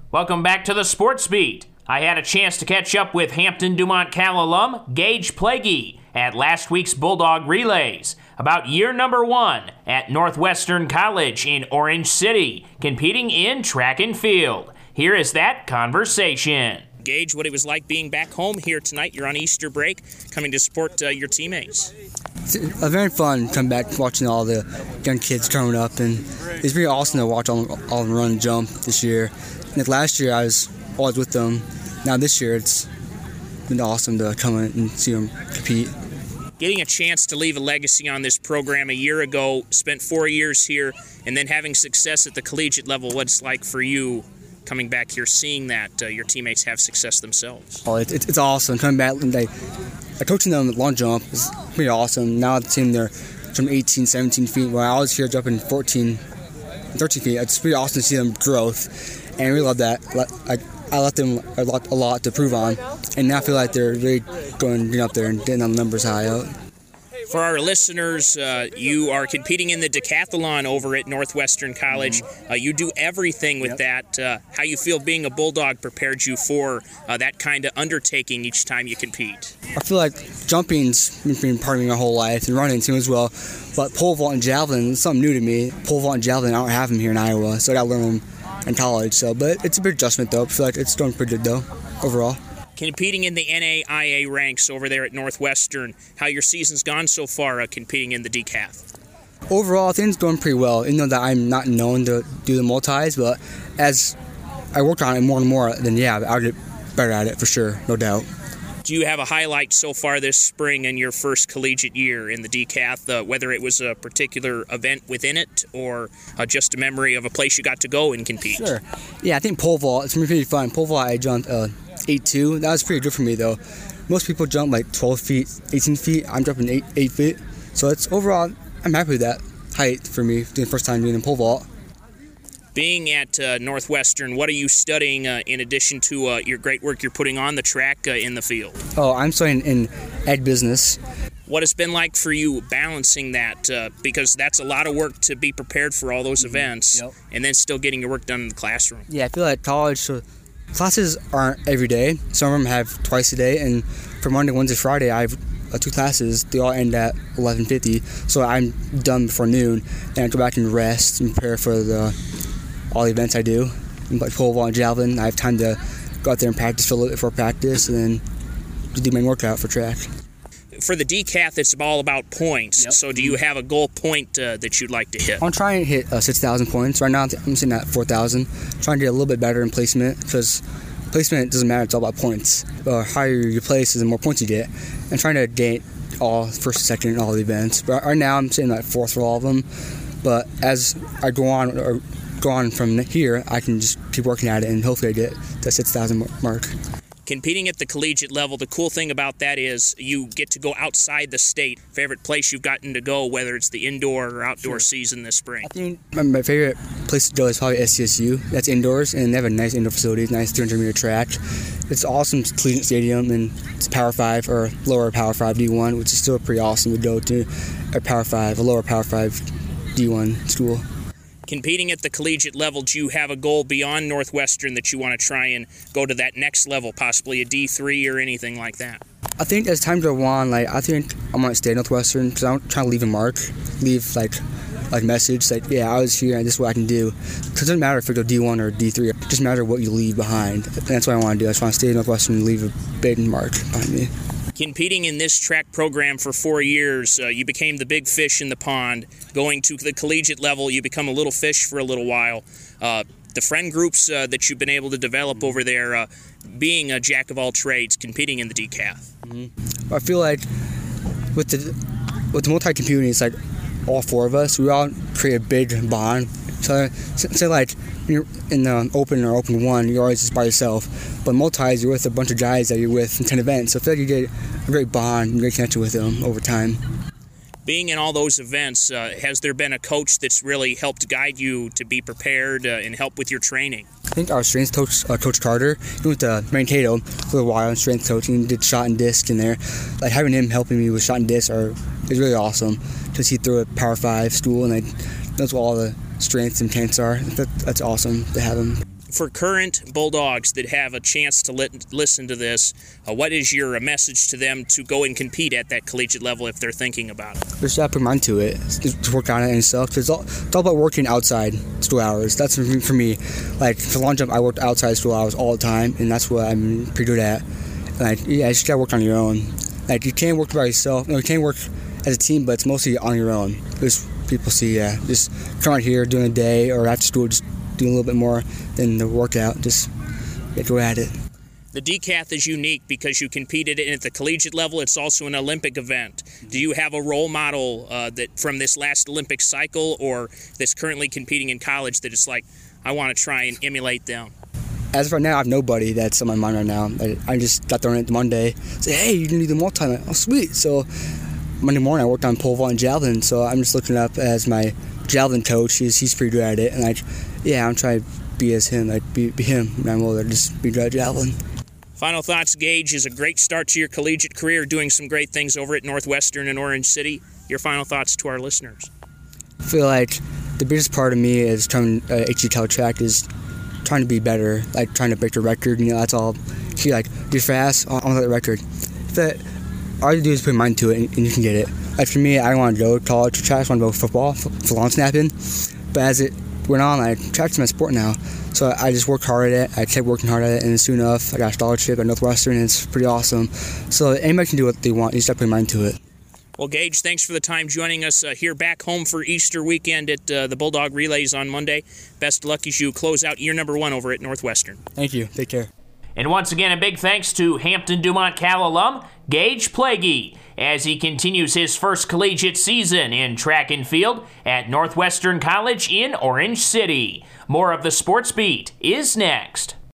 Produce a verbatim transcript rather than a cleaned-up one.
Welcome back to the Sports Beat. I had a chance to catch up with Hampton-Dumont Cal alum Gage Plagy at last week's Bulldog Relays about year number one at Northwestern College in Orange City, competing in track and field. Here is that conversation. Gage, what it was like being back home here tonight. You're on Easter break, coming to support uh, your teammates. It's uh, very fun coming back, watching all the young kids growing up, and it's really awesome to watch all, all them run and jump this year. Like last year, I was always with them. Now this year, it's been awesome to come in and see them compete. Getting a chance to leave a legacy on this program a year ago, spent four years here, and then having success at the collegiate level, what it's like for you coming back here, seeing that uh, your teammates have success themselves? Oh, it, it, it's awesome. Coming back, and they, like, coaching them long jump is pretty awesome. Now the team, they're from eighteen, seventeen feet, while I was here jumping fourteen, thirteen feet. It's pretty awesome to see them growth. And I really love that. I, I let them a lot, a lot to prove on, and now I feel like they're really going getting up there and getting the numbers high out. For our listeners, uh, you are competing in the decathlon over at Northwestern College. Uh, you do everything with Yep. that. Uh, how you feel being a Bulldog prepared you for uh, that kind of undertaking each time you compete? I feel like jumping's been part of me my whole life, and running too as well. But pole vault and javelin is something new to me. Pole vault and javelin, I don't have them here in Iowa, so I got to learn them in college. So, but it's a big adjustment though. I feel like it's doing pretty good though, overall. Competing in the N A I A ranks over there at Northwestern, how your season's gone so far uh, competing in the decath? Overall, things going pretty well. Even though that I'm not known to do the multis, but as I worked on it more and more, then yeah, I'll get better at it for sure, no doubt. Do you have a highlight so far this spring in your first collegiate year in the decath, uh, whether it was a particular event within it or uh, just a memory of a place you got to go and compete? Sure. Yeah, I think pole vault, it's been pretty fun. Pole vault, I jumped uh, eight two. That was pretty good for me, though. Most people jump like twelve feet, eighteen feet. I'm jumping eight, eight feet. So it's overall, I'm happy with that height for me, the first time doing a pole vault. Being at uh, Northwestern, what are you studying uh, in addition to uh, your great work you're putting on the track uh, in the field? Oh, I'm studying in ed business. What has been like for you balancing that? Uh, because that's a lot of work to be prepared for all those events, Yep. and then still getting your work done in the classroom. Yeah, I feel like college, so classes aren't every day. Some of them have twice a day, and from Monday, Wednesday, Friday, I have uh, two classes. They all end at eleven fifty, so I'm done before noon, and I go back and rest and prepare for the all the events I do, like pole vault and javelin. I have time to go out there and practice for a little bit before practice, and then do my workout for track. For the decath, it's all about points. Yep. So do you have a goal point uh, that you'd like to hit? I'm trying to hit uh, six thousand points. Right now, I'm sitting at four thousand. Trying to get a little bit better in placement, because placement doesn't matter. It's all about points. The higher you place, the more points you get. And trying to get all first, second, in all the events. But right now, I'm sitting at fourth for all of them. But as I go on, or go on from here, I can just keep working at it and hopefully I get that six thousand mark. Competing at the collegiate level, the cool thing about that is you get to go outside the state. Favorite place you've gotten to go, whether it's the indoor or outdoor Sure. season this spring? I think my, my favorite place to go is probably S C S U. That's indoors, and they have a nice indoor facility, nice three hundred meter track. It's an awesome collegiate stadium, and it's Power five or lower Power five D one, which is still pretty awesome to go to. A Power five, a lower Power five D one school. Competing at the collegiate level, do you have a goal beyond Northwestern that you want to try and go to that next level, possibly a D three or anything like that? I think as time goes on, like I think I might stay at Northwestern because I'm trying to leave a mark, leave like a message like, yeah, I was here and this is what I can do. Because it doesn't matter if you go D one or D three, it just matters what you leave behind. And that's what I want to do. I just want to stay at Northwestern and leave a big mark behind me. Competing in this track program for four years, uh, you became the big fish in the pond. Going to the collegiate level, you become a little fish for a little while. Uh, the friend groups uh, that you've been able to develop over there, uh, being a jack of all trades, competing in the decath. Mm-hmm. I feel like with the with the multi-computing, it's like all four of us, we all create a big bond. So, say like you're in the open or open one, you're always just by yourself. But multis, you're with a bunch of guys that you're with in ten events. So I feel like you get a great bond and great connection with them over time. Being in all those events, uh, has there been a coach that's really helped guide you to be prepared uh, and help with your training? I think our strength coach, uh, Coach Carter, he went to Mankato for a while in strength coaching, did shot and disc in there. Like having him helping me with shot and disc are, is really awesome because he threw a Power five school and like, knows what all the strengths and tanks are. That, that's awesome to have him. for current Bulldogs that have a chance to lit- listen to this, uh, what is your uh, message to them to go and compete at that collegiate level if they're thinking about it? Just have to put mind to it, to work on it and stuff. Cause it's all, it's all about working outside school hours. That's for me. Like for long jump, I worked outside school hours all the time, and that's what I'm pretty good at. Like yeah, you just gotta work on your own. Like you can't work by yourself. No, you can't work as a team, but it's mostly on your own. Just people see, yeah, just come out here during the day or after school, just do a little bit more than the workout. Just yeah, go at it. The D C A T is unique because you competed in at the collegiate level. It's also an Olympic event. Do you have a role model uh, that from this last Olympic cycle or that's currently competing in college that it's like, I want to try and emulate them? As of right now, I have nobody that's on my mind right now. I, I just got thrown in Monday. Say, hey, you can do the multi. I'm like, oh, sweet. So Monday morning, I worked on pole vault and javelin. So I'm just looking up as my javelin coach. He's, he's pretty good at it. And I, yeah, I'm trying to be as him. Like be, be him when I'm older. Just be good at javelin. Final thoughts, Gage, is a great start to your collegiate career, doing some great things over at Northwestern and Orange City. Your final thoughts to our listeners. I feel like the biggest part of me is trying uh, H G Tel track is trying to be better, like trying to break the record. You know, that's all. She like do fast on that record. But all you do is put mind to it, and, and you can get it. Like for me, I don't want to go to college track. I just want to go football for, for long snapping. But as it went on, like track's my sport now. So I just worked hard at it. I kept working hard at it, and soon enough, I got a scholarship at Northwestern, and it's pretty awesome. So anybody can do what they want. You just have to put mind to it. Well, Gage, thanks for the time joining us uh, here back home for Easter weekend at uh, the Bulldog Relays on Monday. Best of luck as you close out year number one over at Northwestern. Thank you. Take care. And once again, a big thanks to Hampton-Dumont Cal alum Gage Plague as he continues his first collegiate season in track and field at Northwestern College in Orange City. More of the Sports Beat is next.